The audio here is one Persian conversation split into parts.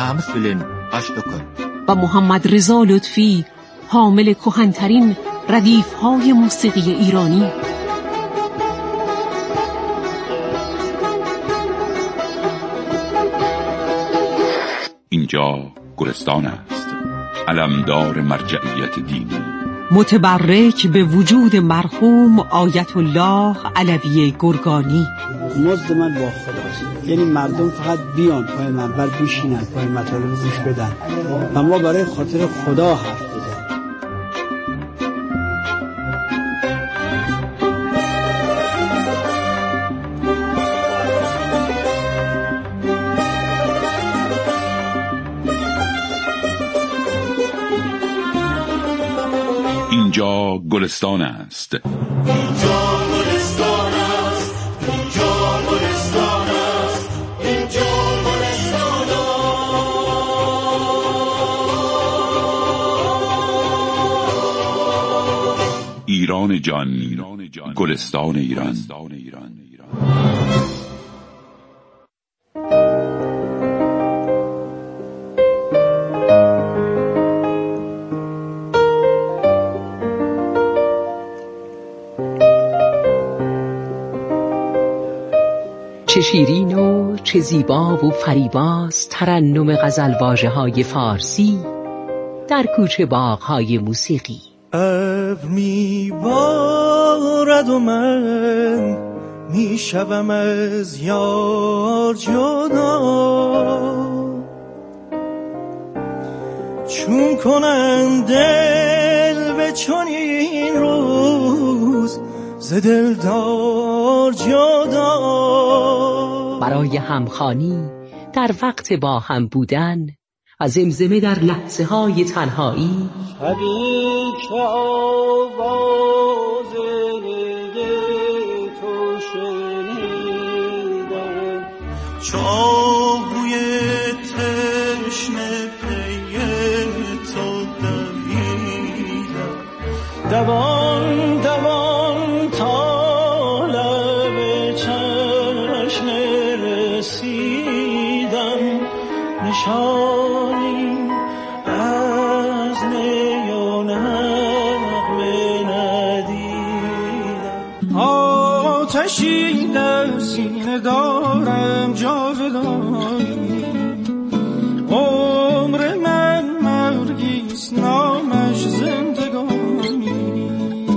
namensfüllen Aşkı و محمد رضا لطفی حامل کهن‌ترین ردیف‌های موسیقی ایرانی. اینجا گلستان است، علمدار مرجعیت دینی، متبرک به وجود مرحوم آیت الله علوی گرگانی. مزد من با خداست، یعنی مردم فقط بیان پای منبر بشینن، پای مطالب گوش بدن و ما برای خاطر خدا حرف بزنیم. اینجا گلستان است. اینجا گلستان است. اینجا گلستان است. اینجا گلستان است. ایران جان، گلستان ایران. چه شیرین و چه زیبا و فریباست ترنم غزلواژه‌های فارسی در کوچه باغ‌های موسیقی. ابر می‌بارد و من میشوم از یار جدا، چون کنم دل به چنین روز ز دلدار جدا. برای همخوانی در وقت با هم بودن و زمزمه در لحظه های تنهایی، شبی که آواز تو شنیدم، چاهوی تشنه پی تو دویدم، دوان دوان تا لب چشم رسیدم، نشانی از می و نغمه ندیدم. آتشی در سینه دارم جاودانی، عمر من مرگیست نامش زندگانی،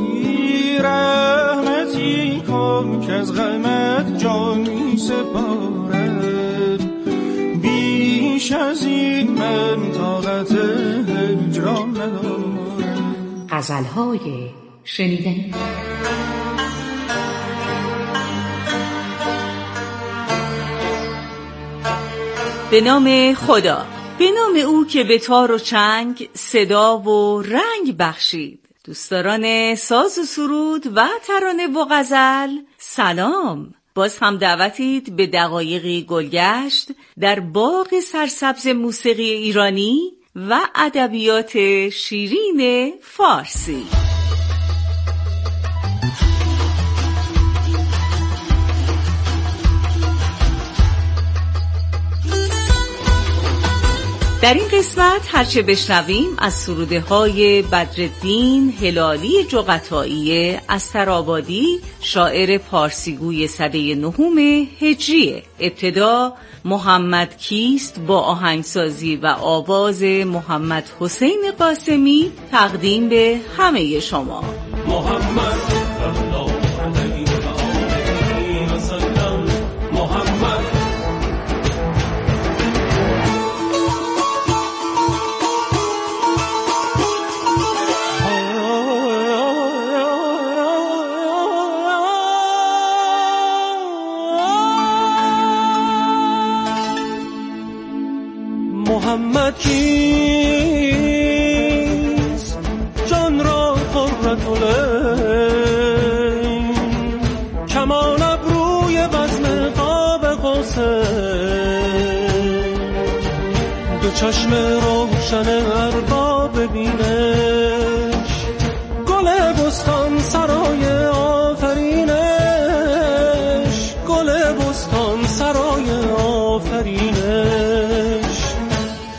رحمتی کن که از غمت جانی سپارد، بیش از این من طاقت هجران ندارم. غزل‌های شنیدنی. به نام خدا، به نام او که به تار و چنگ صدا و رنگ بخشید. دوستداران ساز و سرود و ترانه و غزل، سلام. باز هم دعوتید به دقایقی گلگشت در باغ سرسبز موسیقی ایرانی و ادبیات شیرین فارسی. در این قسمت هرچه بشنویم از سروده های بدرالدین هلالی جغتایی استرآبادی، شاعر پارسیگوی سده 9 هجری. ابتدا محمد کیست با آهنگسازی و آواز محمد حسین قاسمی تقدیم به همه شما. محمد محمد کیست جان را قرة العین، کمان ابروی بزم قاب قوسین، دو چشم روشن ارباب بینش، گل بستان سرای آفرینش، گل بستان سرای آفرینش،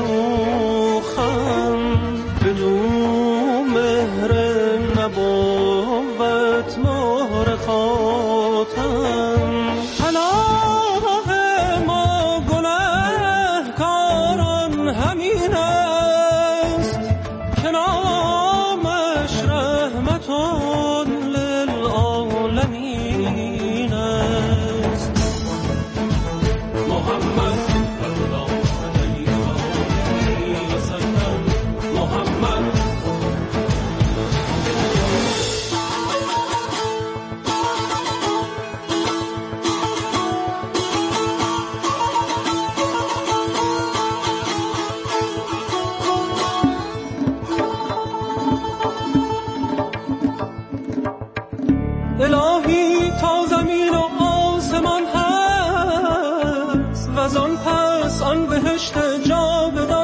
خم بدون مهر نبوت مهر خاتم پناه ما گنهکاران همین است که نامش رحمت للعالمین است. محمد الهی تا زمین و آسمان هست و آن پس آن بهشت جاودان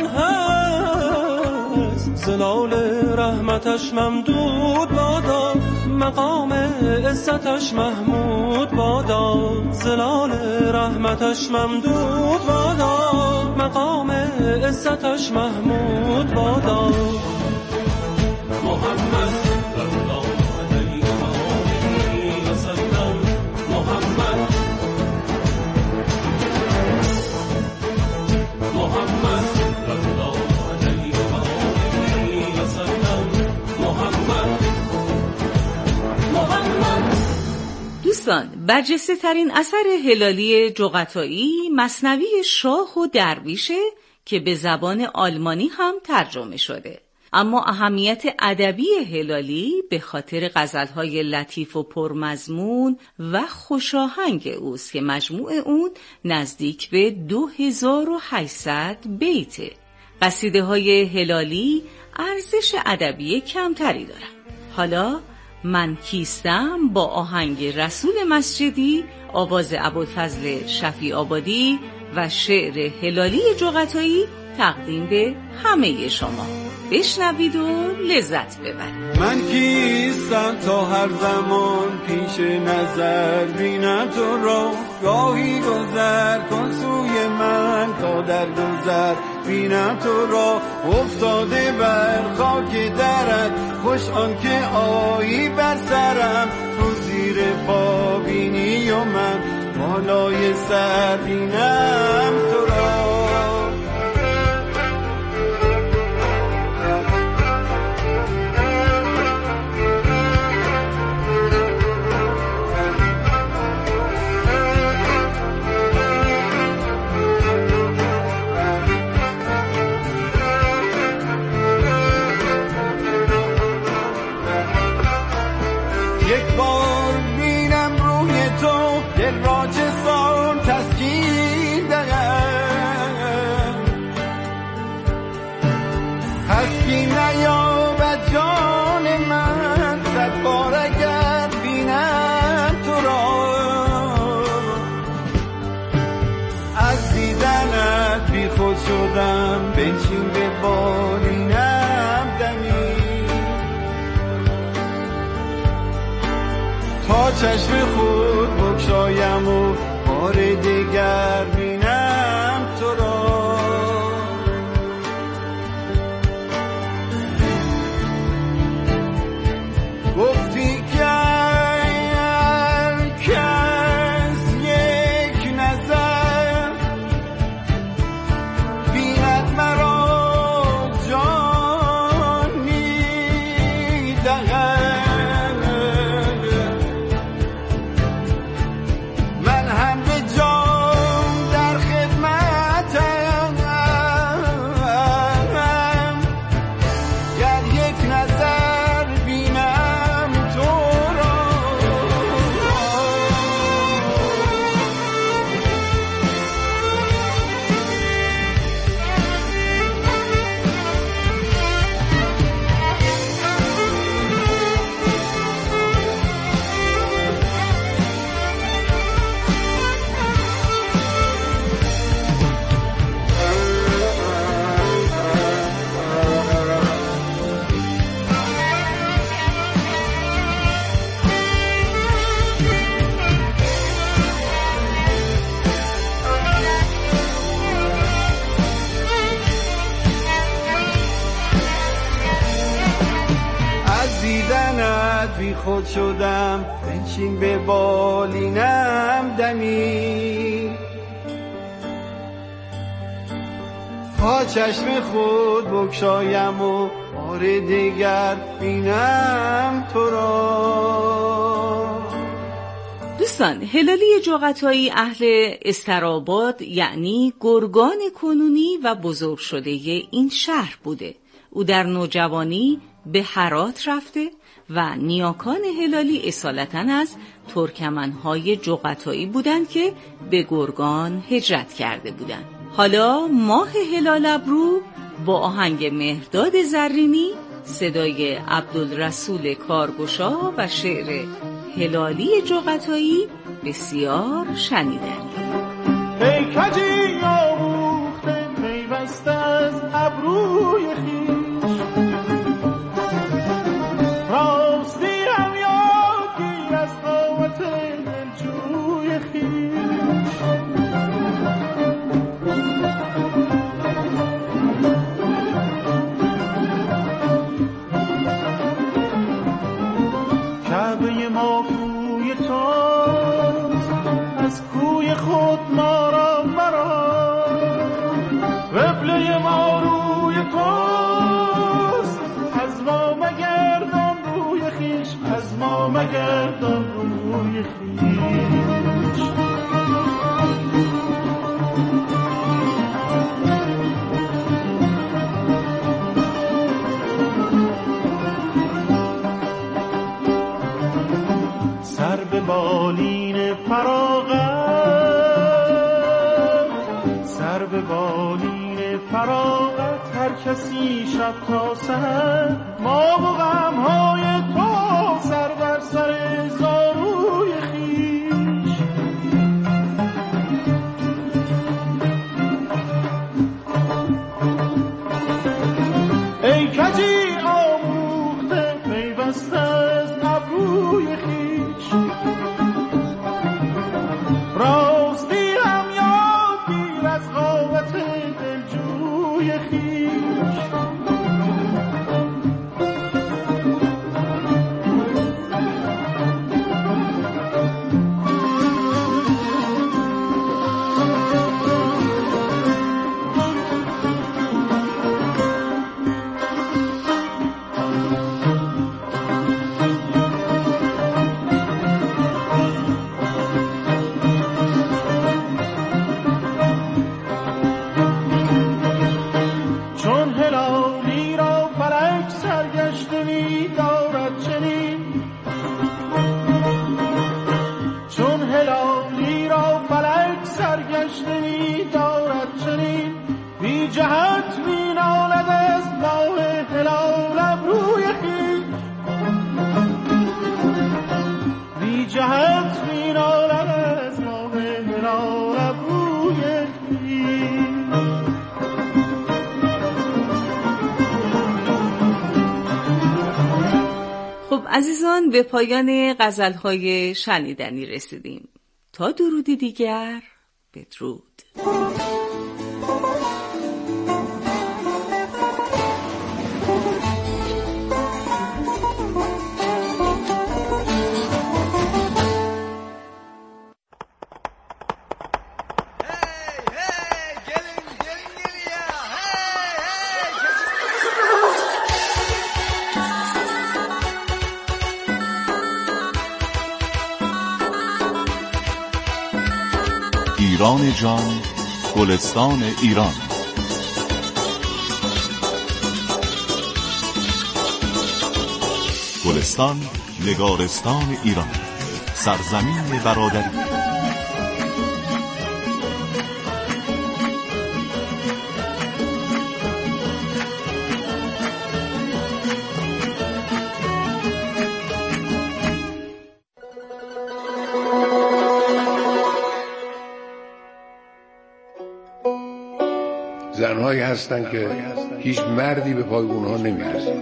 هست. زلال رحمتش ممدود بادا مقام عزتش محمود بادا. زلال رحمتش ممدود بادا مقام عزتش محمود بادا. محمد دوستان، برجسته ترین اثر هلالی جغتایی مثنوی شاه و درویشه که به زبان آلمانی هم ترجمه شده. اما اهمیت ادبی هلالی به خاطر غزلهای لطیف و پرمضمون و خوشاهنگ اوست که مجموع اون نزدیک به 2800 بیته. قصیده های هلالی ارزش ادبی کمتری دارن. حالا من کیستم با آهنگ رسول مسجدی، آواز ابوالفضل شفیع آبادی و شعر هلالی جغتایی تقدیم به همه شما. بشنوید و لذت ببرید. من کیستم تا هر زمان پیش نظر بینم تو را، گاهی گذر کن سوی من تا در گذر بینم تو را. افتاده بر خاک درت خوش آن که آیی بر سرم، تو زیر پا بینی و من بالای سر بینم تو را. یک بار بینم روی تو دل را چه سان تسکین دهم، هستی نیابد جان من صد بار اگر بینم تو را. از دیدنت بی خود شدم بنشین به بالینم دمی، تا چشم خود بگشایم و بار دیگر بینم تو را. گفتی که هر کس یک نظر بیند مرا جان می‌دهد، من هم به جان بی خود شدم بنشین به بالینم دمی تا چشم خود بگشایم و بار دیگر بینم تو را. دوستان، هلالی جغتایی اهل استراباد یعنی گرگان کنونی و بزرگ شده این شهر بوده. او در نوجوانی به هرات رفته و نیاکان هلالی اصالتاً از ترکمنهای جغتایی بودند که به گرگان هجرت کرده بودند. حالا ماه هلال ابرو با آهنگ مهرداد زرینی، صدای عبدالرسول کارگشا و شعر هلالی جغتایی بسیار شنیدنی. ای کجی آموخته پیوسته از ابروی خویش، راستی هم یادگیر از قامت دلجوی خویش. کعبه ما کوی توست، از کوی خود ما را مرا، قبله ما روی توست، از ما مگردان روی خویش، از ما مگردان روی خویش. سر به بالین فراغت، سر به بالین فراغت، هر کسی شب تا سحر ما و غمهای تو، سر بر سر زاروی خویش. ای کجی آموخته پیوسته از ابروی خویش، راستی هم یادگیر از قامت دلجوی خویش. عزیزان، به پایان غزل‌های شنیدنی رسیدیم. تا درودی دیگر، بدرود. ایران جان، گلستان ایران. گلستان، نگارستان ایران، سرزمین برادری. زنهایی هستن که هیچ مردی به پای اونها نمیرسه.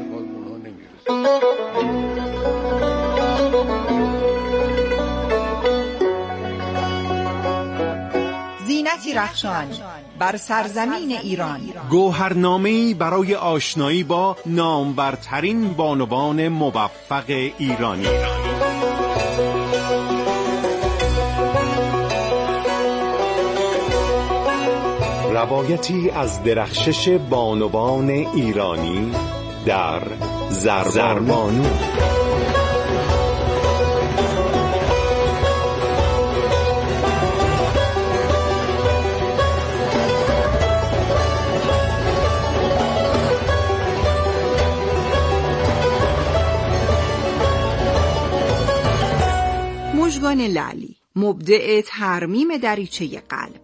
زینتی رخشان بر سرزمین ایران. گوهرنامه‌ای برای آشنایی با نامورترین بانوان موفق ایرانی. روایتی از درخشش بانوان ایرانی در زربانو. مژگان لعلی، مبدع ترمیم دریچه قلب.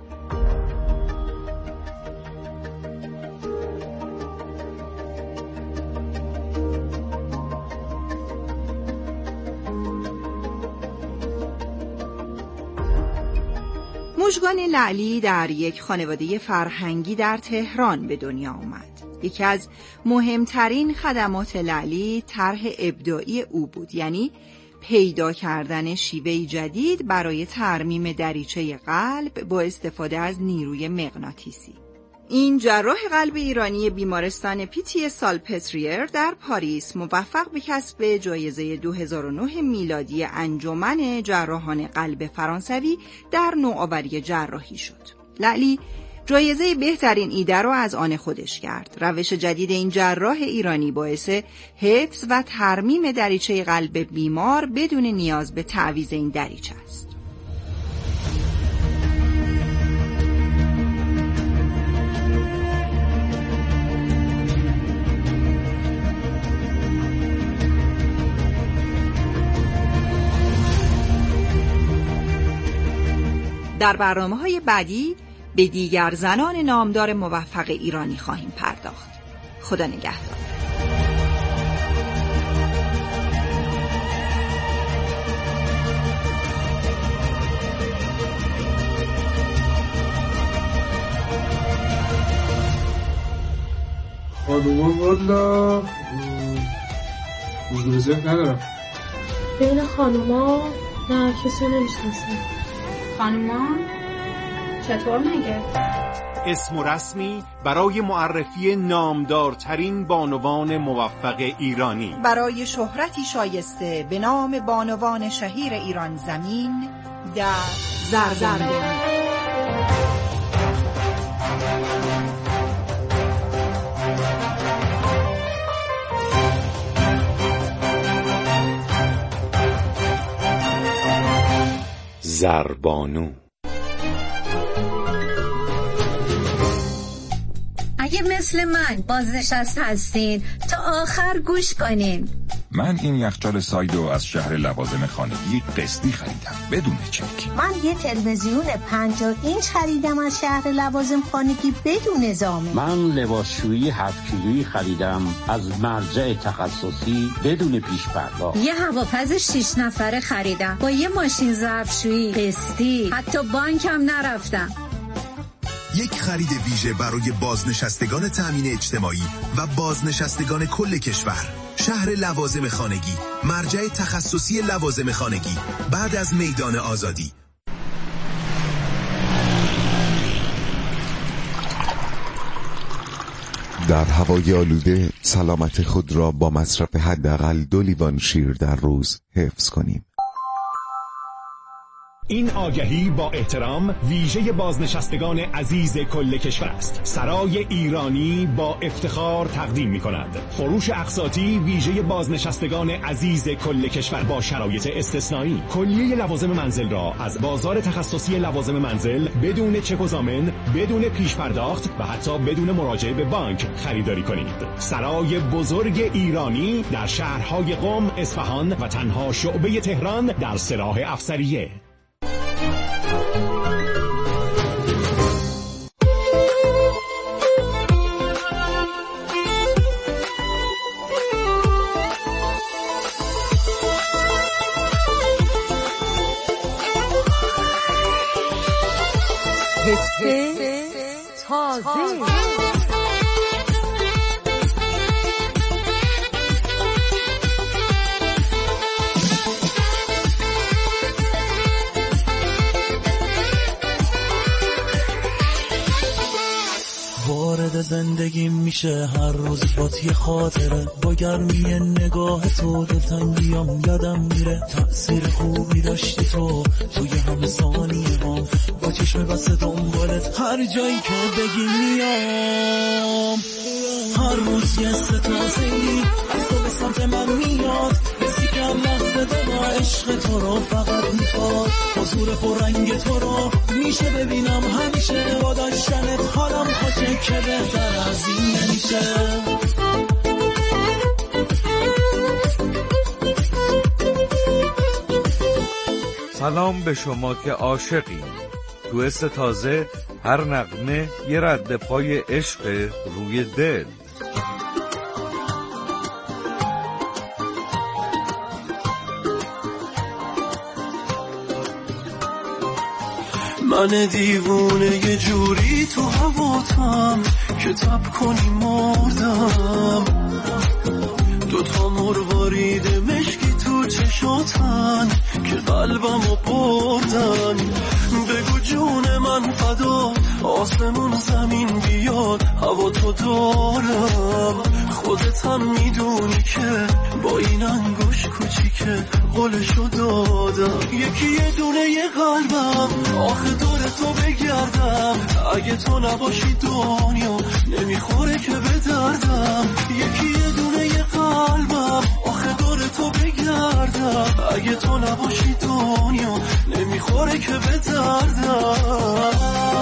مژگان لعلی در یک خانواده فرهنگی در تهران به دنیا آمد. یکی از مهمترین خدمات لعلی طرح ابداعی او بود، یعنی پیدا کردن شیوهی جدید برای ترمیم دریچه قلب با استفاده از نیروی مغناطیسی. این جراح قلب ایرانی بیمارستان پیتی سالپتریر در پاریس موفق به کسب جایزه 2009 میلادی انجمن جراحان قلب فرانسوی در نوآوری جراحی شد. لعلی جایزه بهترین ایده را از آن خودش کرد. روش جدید این جراح ایرانی باعث حفظ و ترمیم دریچه قلب بیمار بدون نیاز به تعویض این دریچه است. در برنامه‌های بعدی به دیگر زنان نامدار موفق ایرانی خواهیم پرداخت. خدا نگهدار. خانوما والا موضوع ندارم. بین خانوما نه کسی نمیشناسم. خانوما چطور مگه؟ اسم و رسمی برای معرفی نامدارترین بانوان موفق ایرانی. برای شهرتی شایسته به نام بانوان شهیر ایران زمین در زربانو. زربانو. اگه مثل من بازنشسته هستین تا آخر گوش کنین. من این یخچال سایدو از شهر لوازم خانگی قسطی خریدم بدون چک. من یه تلویزیون 50 اینچ خریدم از شهر لوازم خانگی بدون ضامن. من لباسشویی 7 کیلویی خریدم از مرجع تخصصی بدون پیش پرداخت. یه هواپز 6 نفره خریدم با یه ماشین ظرفشویی قسطی، حتی بانک هم نرفتم. یک خرید ویژه برای بازنشستگان تامین اجتماعی و بازنشستگان کل کشور. شهر لوازم خانگی، مرجع تخصصی لوازم خانگی، بعد از میدان آزادی. در هوای آلوده سلامت خود را با مصرف حداقل 2 لیوان شیر در روز حفظ کنیم. این آگهی با احترام ویژه بازنشستگان عزیز کل کشور است. سرای ایرانی با افتخار تقدیم می‌کند فروش اقساطی ویژه بازنشستگان عزیز کل کشور با شرایط استثنایی. کلیه لوازم منزل را از بازار تخصصی لوازم منزل بدون چک و ضامن، بدون پیش پرداخت و حتی بدون مراجعه به بانک خریداری کنید. سرای بزرگ ایرانی در شهرهای قم، اصفهان و تنها شعبه تهران در سراح افسریه. تازه میشه هر روز بات یه خاطره، با گرمی نگاه تو دلتنگیام یادم میره. تأثیر خوبی داشتی تو توی همه ثانیه هم، با چشم بسته دنبالت هر جایی که بگی میام. هر روز یه ستازه‌ای از تو به سمت من میاد، حسی که هم لحظه دما عشق تو رو فقط میخواد. حضور پررنگ تو رو میشه ببینم همیشه، با داشتنت حالم خوشه که بهتر از این نمیشه. سلام به شما که عاشقین. تو استازه هر نغمه یه رد پای عشق روی دل. من دیوونه یه جوری تو هواتم که تب کنی مردم. دوتا مروارید مشکی تو چشاتن که قلبمو بردن. بگو جون من فدا آسمون زمین بیاد هوا تو دارم. خودت هم میدونی که با این انگوش کوچیکه قولشو دادم. یکی یه دونه یه قلبم آخه دور تو بگردم. اگه تو نباشی دنیا نمیخوره که به دردم. یکی یه دونه یه قلبم آخه دور تو بگردم. اگه تو نباشی دنیا نمیخوره که به دردم.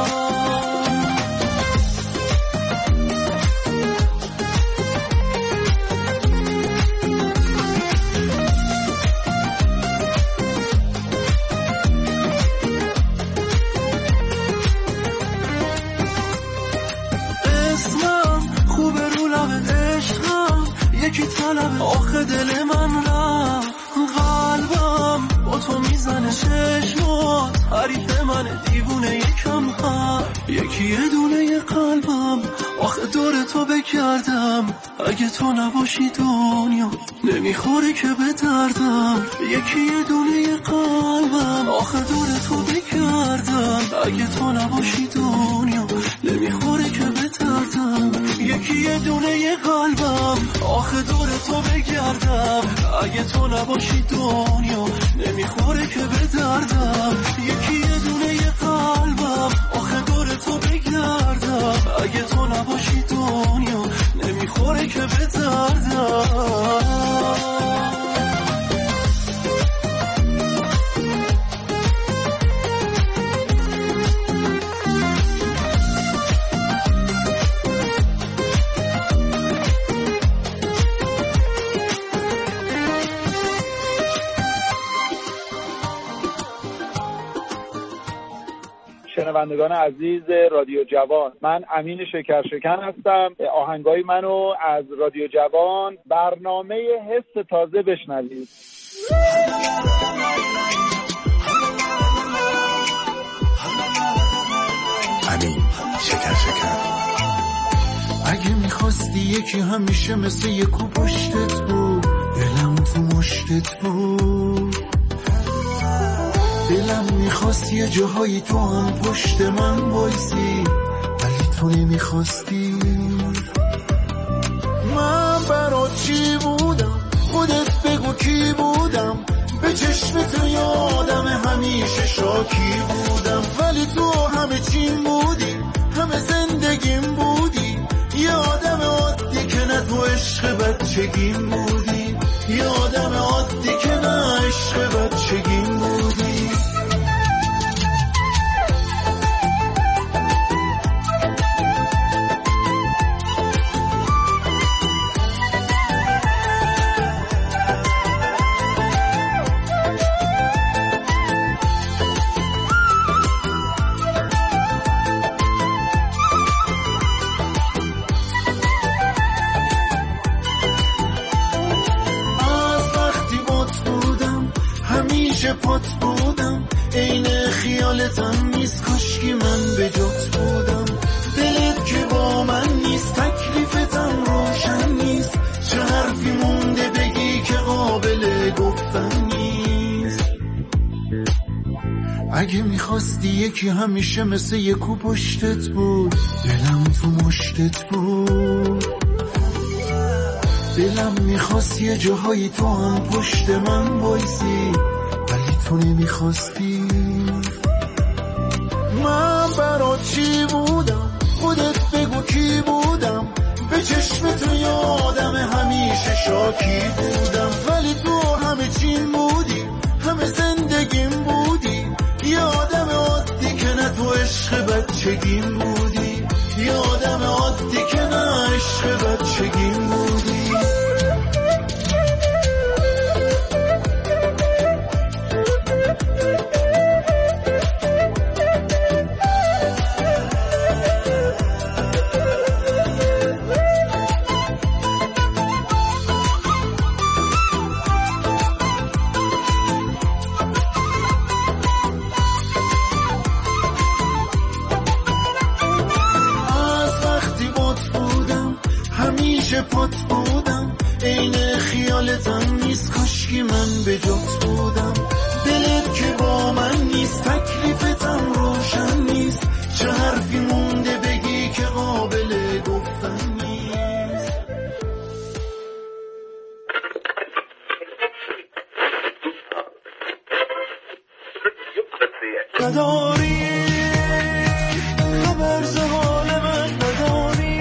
یکی طلب آخه دل من رفت قلبم با تو میزنه چشمات. حریف من دیوونه یکم هم. یکی یه دونه یه قلبم آخه دور تو بگردم. اگه تو نباشی دنیا نمیخوره که به دردم. یکی یه دونه یه قلبم آخه دور تو بگردم. اگه تو نباشی دنیا نمیخوره که به دردم. یکی یه دونه یه قلبم آخه دور تو بگردم. اگه تو نباشی دنیا نمیخوره که به دردم. یکی یه دونه یه قلبم آخه دور تو بگردم. اگه تو نباشی دنیا نمیخوره که به دردم. شنوندگان عزیز رادیو جوان، من امین شکرشکن هستم. آهنگای منو از رادیو جوان برنامه حس تازه بشنوید. امین شکرشکن. اگه میخواستی یکی همیشه مثل یکو پشتت بود، دلم تو مشتت بود. دلم میخواست یه جاهایی تو هم پشت من بایستی، ولی تو نمیخواستی. من برات چی بودم؟ خودت بگو کی بودم؟ به چشم تو یادم همیشه شاکی بودم، ولی تو همه چیم بودی، همه زندگیم بودی. یه آدم عادی که نه تو عشق بچگیم بودی، یه آدم عادی که نه عشق بچگیم بودی. پات بودم عین خیالتم نیست، کاشکی من به جات بودم. دلت که با من نیست، تکلیفتم روشن نیست. چه حرفی مونده بگی که قابل گفتن نیست؟ اگه میخواستی یکی همیشه مثل یکو پشتت بود، دلم تو مشتت بود. دلم میخواست یه جاهایی تو هم پشت من بایسی، ولی تو نمیخواستی. من برات چی بودم؟ خودت بگو کی بودم؟ به چشم تو یادم همیشه شاکی بودم، ولی تو همه چین بودی، همه زندگیم بودی. یه آدم عادی که نه تو عشق بچگیم بودی، یه آدم عادی که نه عشق بچگیم بودی. پات بودم عین خیالتم نیست، کاشکی من به جات بودم. دلت که با من نیست، تکلیفتم روشن نیست، چه حرفی مونده بگی که قابل گفتن نیست. نداری خبر ز حال من، نداری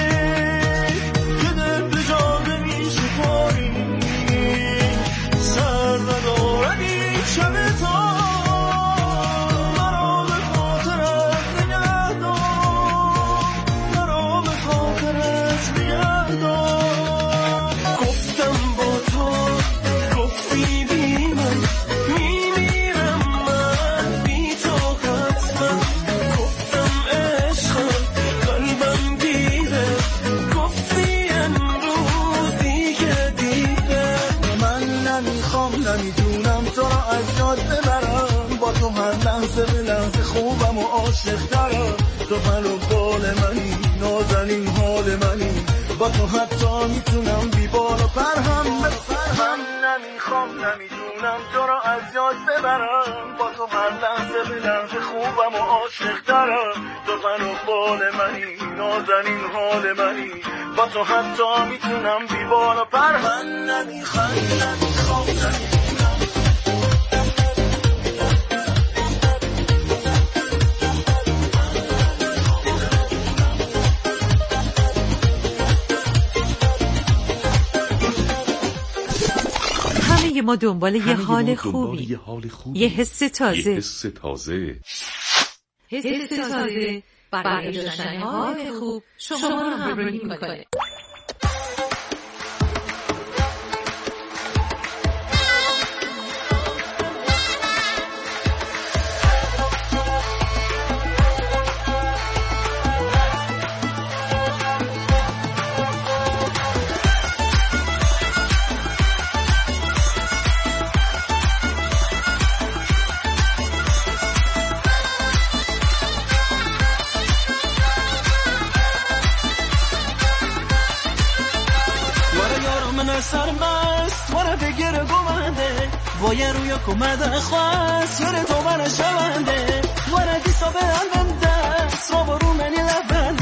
خوبم و عاشق دارم، تو منو بال منی، نازنین حال منی، با تو حتی میتونم بی بال و پرهم. من نمیخوام نمیدونم تو رو از یاد ببرم، با تو هر لحظه به لحظه خوبم و عاشق دارم، تو منو بال منی، نازنین حال منی، با تو حتی میتونم بی بال و پرهم. من نمیخوام ما دنبال یه حال خوبی، یه حس تازه، حس تازه برای داشتن حال خوب شما رو همراهی میکنه. سرمست مرا بگیره گمنده باید روی کمده خواست یاره تو من شونده ورا دیسا به علم دست را برو منی لبنده